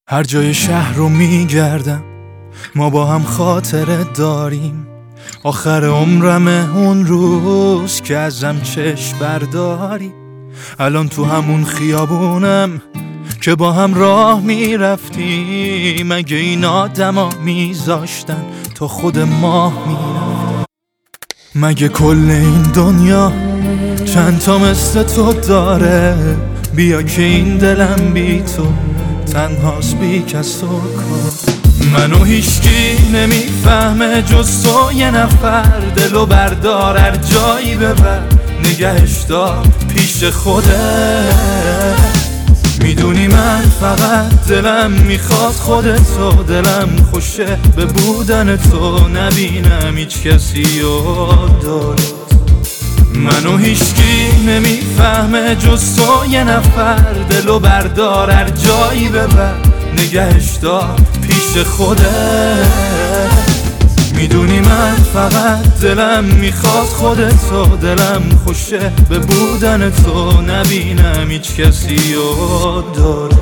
هر جای شهر رو میگردم، ما با هم خاطره داریم. آخر عمرمه اون روز که ازم چشم برداری. الان تو همون خیابونم که با هم راه میرفتیم. اگه این آدما میذاشتن تا خود ماه میرفت، مگه کل این دنیا چند تا مثل تو داره؟ بیا که این دلم بی تو تنهاست، بی کس و کار. منو هیچکی نمیفهمه جز تو، یه نفر. دلو بردار هر جایی ببر، نگهش دار پیش خودت. میدونی من فقط دلم میخواد خودتو، دلم خوشه به بودن تو، نبینم هیچ کسی و دارت. منو هیچکی نمیفهمه جز تو، یه نفر. دلو بردار هر جایی ببر، نگهش دار پیش خودت. میدونی من فقط دلم میخواد خودتو، دلم خوشه به بودن تو، نبینم هیچ کسی و دارت.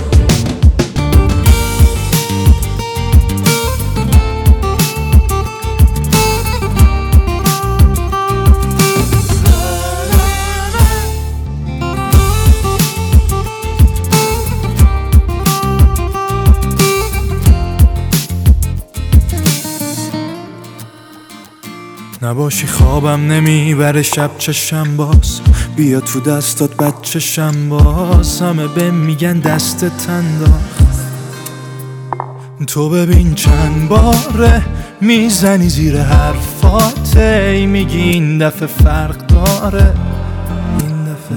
نباشی خوابم نمیبره شب چشم باز، بیا تو دستات بچشم باز. همه بهم میگن دستت انداخت، تو ببین چند باره میزنی زیر حرفات. میگی این دفعه فرق داره، این دفعه.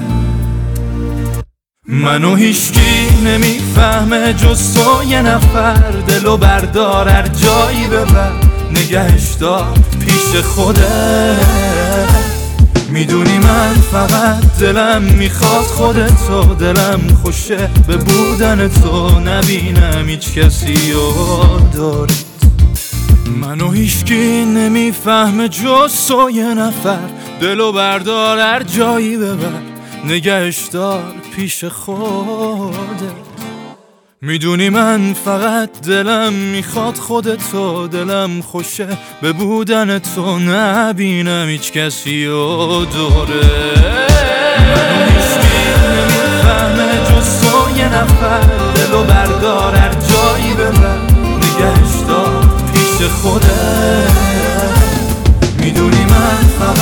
منو هیچکی نمیفهمه جز تو، یه نفر. دلو بردار هر جایی ببر، نگهش دار پیش خودت. میدونی من فقط دلم میخواد خودتو، دلم خوشه به بودن تو، نبینم هیچ کسی و دارت. منو هیچکی نمیفهمه جز تو، یه نفر. دلو بردار هر جایی ببر، نگهش دار پیش خودت. میدونی من فقط دلم میخواد خودتو، دلم خوشه به بودن تو، نبینم هیچ کسی و دوره. منو هیچکی نمیفهمه جز تو، یه نفر. دلو بردار هر جایی ببر، نگهش دار پیش خودت. میدونی من فقط